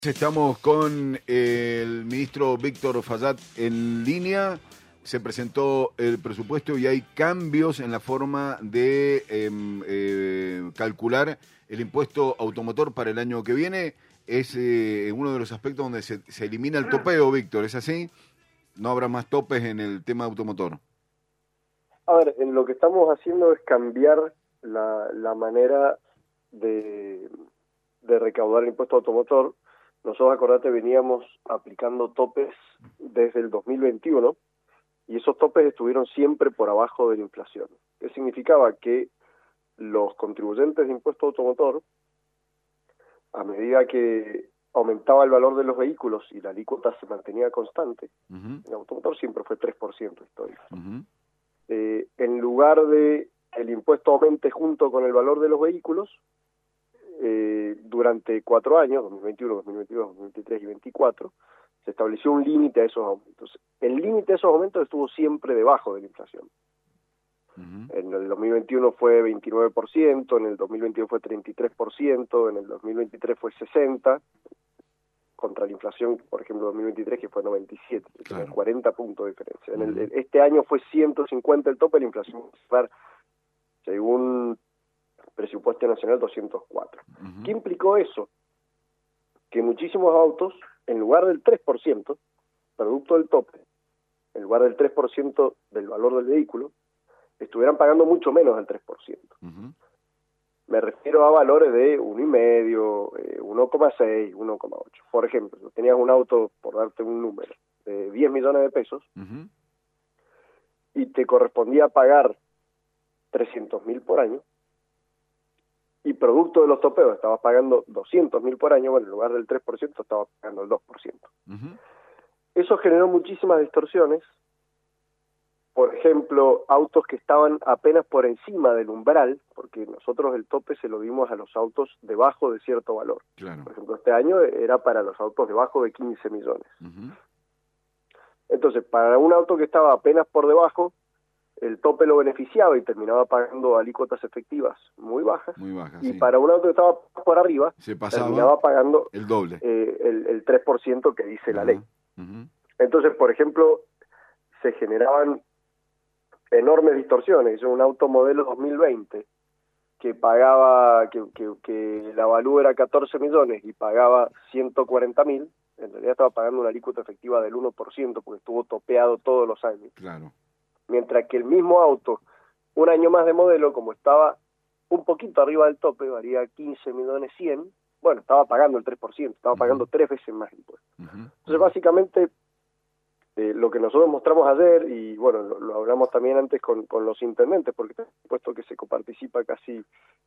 Estamos con el ministro Víctor Fayad en línea. Se presentó el presupuesto y hay cambios en la forma de calcular el impuesto automotor para el año que viene. Es uno de los aspectos donde se elimina el topeo, Víctor, ¿es así? No habrá más topes en el tema automotor. A ver, en lo que estamos haciendo es cambiar la manera de recaudar el impuesto automotor. Nosotros, acordate, veníamos aplicando topes desde el 2021 y esos topes estuvieron siempre por abajo de la inflación. ¿Qué significaba? Que los contribuyentes de impuesto automotor, a medida que aumentaba el valor de los vehículos y la alícuota se mantenía constante, el automotor siempre fue 3% histórico. En lugar de el impuesto aumente junto con el valor de los vehículos, durante 4 años, 2021, 2022, 2023 y 2024, se estableció un límite a esos aumentos. El límite a esos aumentos estuvo siempre debajo de la inflación. En el 2021 fue 29%, en el 2022 fue 33%, en el 2023 fue 60%, contra la inflación, por ejemplo, 2023, que fue 97%, claro. 40 puntos de diferencia. Este año fue 150 el tope, la inflación fue, según presupuesto nacional, 204. ¿Qué implicó eso? Que muchísimos autos, en lugar del 3%, producto del tope, en lugar del 3% del valor del vehículo, estuvieran pagando mucho menos del 3%. Me refiero a valores de 1,5, 1,6, 1,8. Por ejemplo, si tenías un auto, por darte un número, de 10 millones de pesos, y te correspondía pagar 300.000 por año, y producto de los topeos estabas pagando 200.000 por año, bueno, en lugar del 3% estabas pagando el 2%. Eso generó muchísimas distorsiones. Por ejemplo, autos que estaban apenas por encima del umbral, porque nosotros el tope se lo dimos a los autos debajo de cierto valor. Claro. Por ejemplo, este año era para los autos debajo de 15 millones. Entonces, para un auto que estaba apenas por debajo, el tope lo beneficiaba y terminaba pagando alícuotas efectivas muy bajas, y sí, para un auto que estaba por arriba, terminaba pagando el doble, el 3% que dice la ley. Entonces, por ejemplo, se generaban enormes distorsiones. Un auto modelo 2020 que pagaba, que la valúa era 14 millones y pagaba 140.000, en realidad estaba pagando una alícuota efectiva del 1% porque estuvo topeado todos los años. Claro. Mientras que el mismo auto, un año más de modelo, como estaba un poquito arriba del tope, valía 15 millones 100, bueno, estaba pagando el 3%, estaba pagando 3 veces más impuestos. Entonces, básicamente, lo que nosotros mostramos ayer, y bueno, lo hablamos también antes con los intendentes, porque por supuesto que se coparticipa casi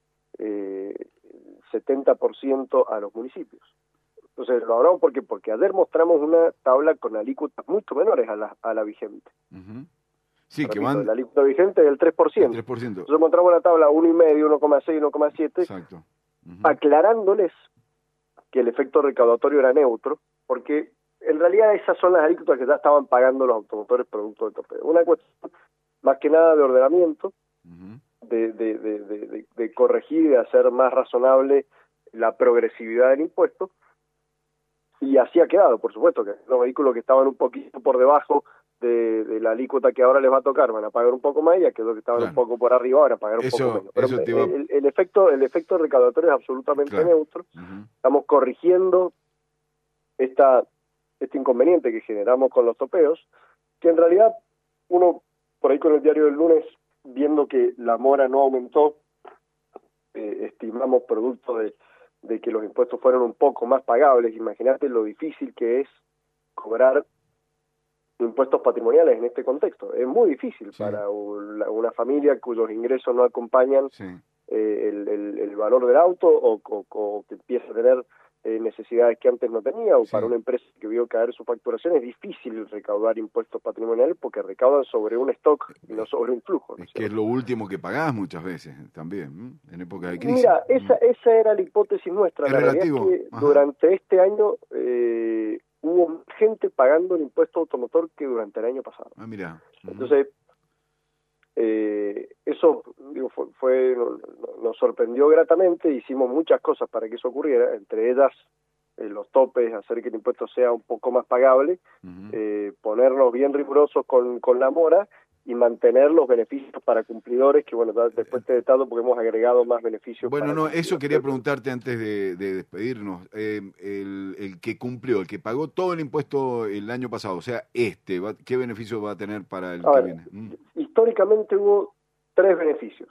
70% a los municipios. Entonces, lo hablamos porque ayer mostramos una tabla con alícuotas mucho menores a la vigente. Sí, repito, que van... la alícuota vigente es del 3%. El 3%. Nosotros mostramos la tabla 1,5, 1,6, 1,7, exacto. Aclarándoles que el efecto recaudatorio era neutro, porque en realidad esas son las alícuotas que ya estaban pagando los automotores producto del tope. Una cuestión más que nada de ordenamiento, de corregir y de hacer más razonable la progresividad del impuesto, y así ha quedado, por supuesto, que los vehículos que estaban un poquito por debajo de la alícuota que ahora les va a tocar van a pagar un poco más, y aquellos que estaban un poco por arriba van a pagar un poco menos. Pero el efecto recaudatorio es absolutamente neutro. Estamos corrigiendo este inconveniente que generamos con los topeos, que en realidad uno, por ahí con el diario del lunes, viendo que la mora no aumentó, estimamos producto de que los impuestos fueron un poco más pagables. Imagínate lo difícil que es cobrar impuestos patrimoniales en este contexto. Es muy difícil para una familia cuyos ingresos no acompañan el valor del auto, o que empieza a tener necesidades que antes no tenía, o para una empresa que vio caer su facturación. Es difícil recaudar impuestos patrimoniales porque recaudan sobre un stock y no sobre un flujo, ¿no? Es que es lo último que pagás muchas veces también, en época de crisis. Mira, esa era la hipótesis nuestra. La realidad es que durante este año hubo gente pagando el impuesto automotor que durante el año pasado. Mira. Entonces, eso nos sorprendió gratamente. Hicimos muchas cosas para que eso ocurriera, entre ellas los topes, hacer que el impuesto sea un poco más pagable, ponernos bien rigurosos con la mora y mantener los beneficios para cumplidores, que bueno, después te detallo porque hemos agregado más beneficios. Bueno, no, eso quería preguntarte antes de despedirnos. El que cumplió, el que pagó todo el impuesto el año pasado, o sea, ¿qué beneficio va a tener para el que viene? Históricamente hubo 3 beneficios.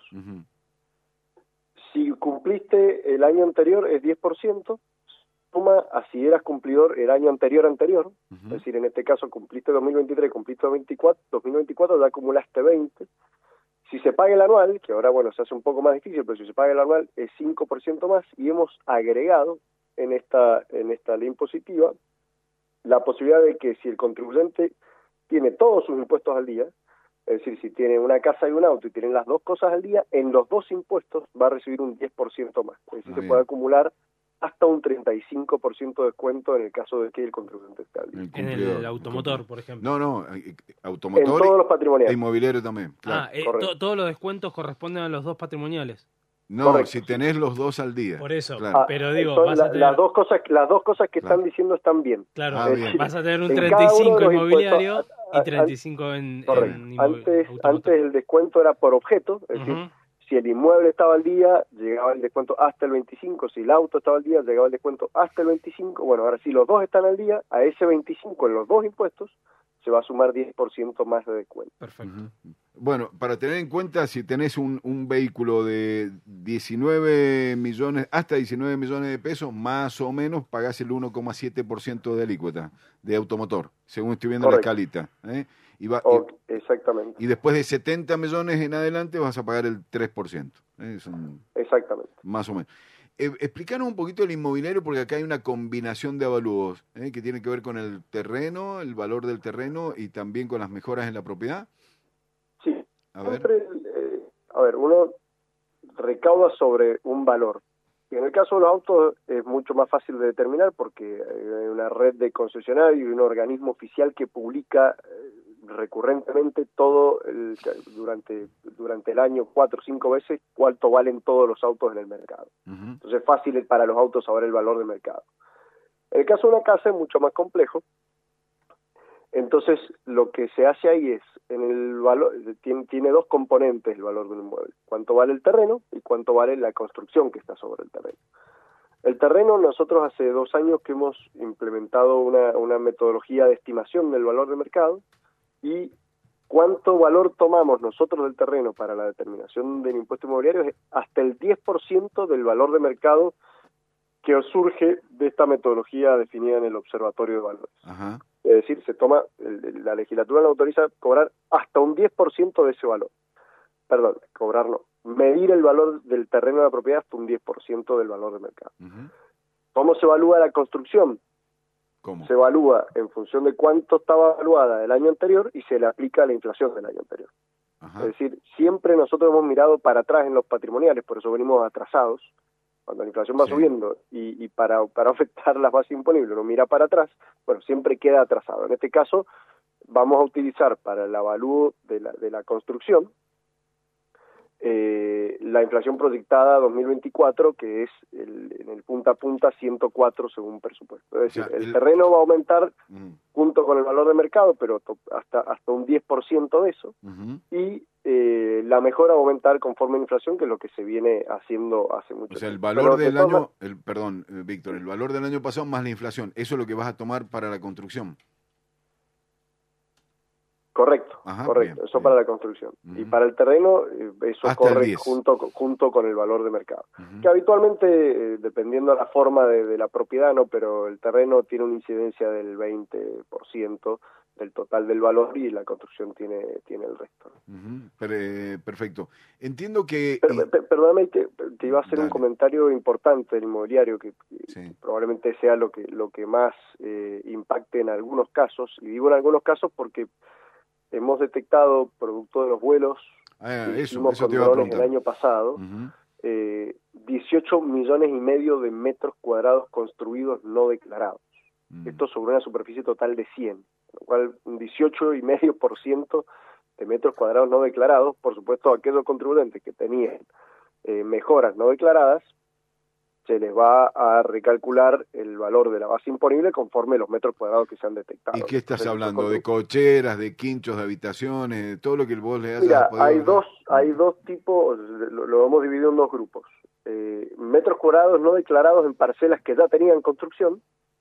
Si cumpliste el año anterior es 10%, suma a si eras cumplidor el año anterior, es decir, en este caso cumpliste 2023, cumpliste 2024, ya acumulaste 20. Si se paga el anual, que ahora bueno se hace un poco más difícil, pero si se paga el anual es 5% más, y hemos agregado en esta ley impositiva la posibilidad de que si el contribuyente tiene todos sus impuestos al día, es decir, si tiene una casa y un auto y tienen las 2 cosas al día, en los 2 impuestos va a recibir un 10% más. Es decir, se puede acumular hasta un 35% de descuento en el caso de que el contribuyente esté al día. En el automotor, por ejemplo. No, automotor en todos los patrimoniales. E inmobiliario también. Claro. Todos los descuentos corresponden a los 2 patrimoniales. No, correcto, si tenés los 2 al día. Por eso, claro. Pero digo, vas a tener... las dos cosas que están diciendo están bien. Claro, bien. Vas a tener un 35 inmobiliario y 35 en antes el descuento era por objeto, es decir, si el inmueble estaba al día, llegaba el descuento hasta el 25, si el auto estaba al día, llegaba el descuento hasta el 25, bueno, ahora si los 2 están al día, a ese 25 en los 2 impuestos, se va a sumar 10% más de descuento. Perfecto. Bueno, para tener en cuenta, si tenés un vehículo de 19 millones, hasta 19 millones de pesos, más o menos pagás el 1,7% de alícuota de automotor, según estoy viendo. Correcto. La escalita. Exactamente. Y después de 70 millones en adelante vas a pagar el 3%. Exactamente. Más o menos. Explícanos un poquito el inmobiliario, porque acá hay una combinación de avalúos que tiene que ver con el terreno, el valor del terreno y también con las mejoras en la propiedad. Sí, uno recauda sobre un valor. Y en el caso de los autos es mucho más fácil de determinar porque hay una red de concesionarios y un organismo oficial que publica recurrentemente durante el año 4 o 5 veces cuánto valen todos los autos en el mercado. Entonces es fácil para los autos saber el valor de mercado. En el caso de una casa es mucho más complejo. Entonces lo que se hace ahí es, en el valor tiene 2 componentes el valor de un inmueble: cuánto vale el terreno y cuánto vale la construcción que está sobre el terreno. El terreno, nosotros hace 2 años que hemos implementado una metodología de estimación del valor de mercado, y cuánto valor tomamos nosotros del terreno para la determinación del impuesto inmobiliario es hasta el 10% del valor de mercado que surge de esta metodología definida en el Observatorio de Valores. Ajá. Es decir, se toma, la legislatura la autoriza cobrar hasta un 10% de ese valor. Perdón, cobrar no. Medir el valor del terreno de la propiedad hasta un 10% del valor de mercado. ¿Cómo se evalúa la construcción? ¿Cómo? Se evalúa en función de cuánto estaba evaluada el año anterior y se le aplica la inflación del año anterior. Ajá. Es decir, siempre nosotros hemos mirado para atrás en los patrimoniales, por eso venimos atrasados. Cuando la inflación va subiendo y para afectar las bases imponibles uno mira para atrás, bueno, siempre queda atrasado. En este caso vamos a utilizar para el avalúo de la construcción la inflación proyectada 2024, que es en el punta a punta 104 según presupuesto. Es decir, el terreno va a aumentar junto con el valor de mercado, pero hasta un 10% de eso, y la mejora va a aumentar conforme a la inflación, que es lo que se viene haciendo hace mucho tiempo. O sea, el valor del año, Víctor, el valor del año pasado más la inflación, ¿eso es lo que vas a tomar para la construcción? Correcto, correcto. Bien, eso bien. Para la construcción. Y para el terreno, eso hasta corre junto con el valor de mercado. Que habitualmente, dependiendo de la forma de la propiedad, no, pero el terreno tiene una incidencia del 20% del total del valor y la construcción tiene el resto. Perfecto. Entiendo que... Perdóname, te iba a hacer un comentario importante del inmobiliario que probablemente sea lo que más impacte en algunos casos. Y digo en algunos casos porque hemos detectado, producto de los vuelos que hicimos con drones el año pasado, 18 millones y medio de metros cuadrados construidos no declarados. Esto sobre una superficie total de 100, lo cual un 18,5% de metros cuadrados no declarados. Por supuesto, aquellos contribuyentes que tenían mejoras no declaradas se les va a recalcular el valor de la base imponible conforme los metros cuadrados que se han detectado. ¿Y qué estás hablando? ¿De cocheras, de quinchos, de habitaciones, de todo lo que vos le hayas Mira, podido hay dos tipos, lo hemos dividido en dos grupos. Metros cuadrados no declarados en parcelas que ya tenían construcción,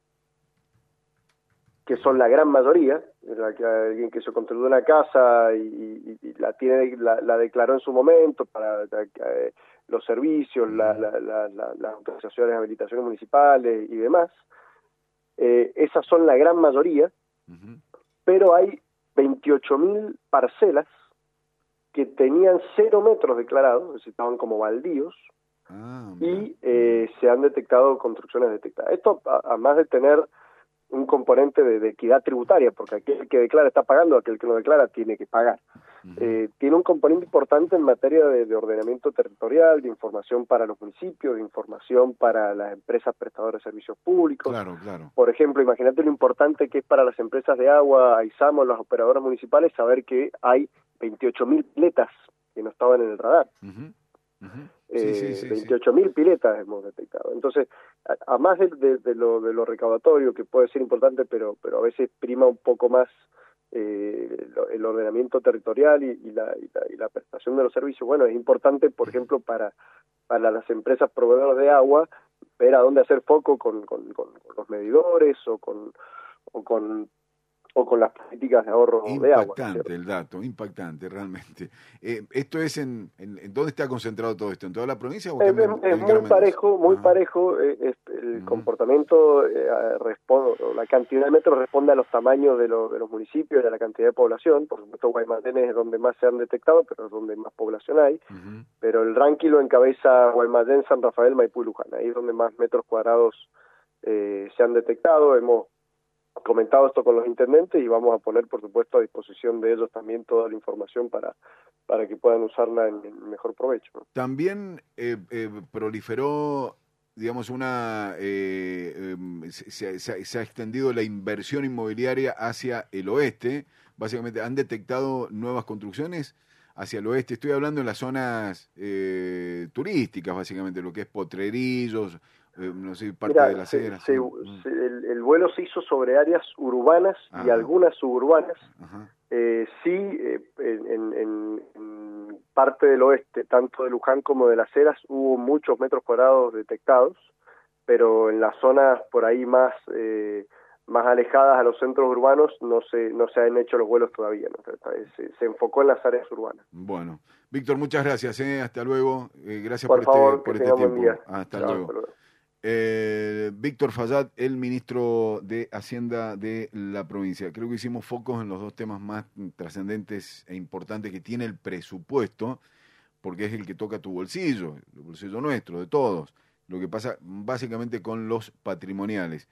que son la gran mayoría, alguien que se construyó una casa y la declaró en su momento para los servicios, las autorizaciones de habilitaciones municipales y demás. Esas son la gran mayoría, pero hay 28.000 parcelas que tenían 0 metros declarados, es decir, estaban como baldíos, y se han detectado construcciones detectadas. Esto, además de tener un componente de equidad tributaria, porque aquel que declara está pagando, aquel que no declara tiene que pagar. Tiene un componente importante en materia de ordenamiento territorial, de información para los municipios, de información para las empresas prestadoras de servicios públicos. Claro, claro. Por ejemplo, imagínate lo importante que es para las empresas de agua, AISAMO, las operadoras municipales, saber que hay 28.000 piletas que no estaban en el radar. 28.000 piletas hemos detectado. Entonces, a más de lo recaudatorio, que puede ser importante, pero a veces prima un poco más el ordenamiento territorial y la prestación de los servicios. Bueno, es importante, por ejemplo, para las empresas proveedoras de agua, ver a dónde hacer foco con los medidores o con las políticas de ahorro de agua. Impactante el dato, impactante realmente. ¿Esto es en dónde está concentrado todo esto? ¿En toda la provincia? ¿O es muy parejo. El comportamiento responde, la cantidad de metros responde a los tamaños de los municipios y a la cantidad de población. Por supuesto, Guaymallén es donde más se han detectado, pero es donde más población hay. Pero el ranking lo encabeza Guaymallén, San Rafael, Maipú y Luján. Ahí es donde más metros cuadrados se han detectado. Hemos comentado esto con los intendentes y vamos a poner, por supuesto, a disposición de ellos también toda la información para que puedan usarla en mejor provecho, ¿no? También proliferó, digamos, se ha extendido la inversión inmobiliaria hacia el oeste. Básicamente han detectado nuevas construcciones hacia el oeste. Estoy hablando en las zonas turísticas, básicamente, lo que es Potrerillos, no sé, parte de las Heras. El vuelo se hizo sobre áreas urbanas y algunas suburbanas. En parte del oeste, tanto de Luján como de las Heras, hubo muchos metros cuadrados detectados, pero en las zonas por ahí más alejadas a los centros urbanos no se han hecho los vuelos todavía, ¿no? Se enfocó en las áreas urbanas. Bueno, Víctor, muchas gracias, hasta luego, gracias por favor, por este tiempo. Hasta luego. Víctor Fallat, el ministro de Hacienda de la provincia. Creo que hicimos focos en los dos temas más trascendentes e importantes que tiene el presupuesto, porque es el que toca tu bolsillo, el bolsillo nuestro, de todos. Lo que pasa básicamente con los patrimoniales.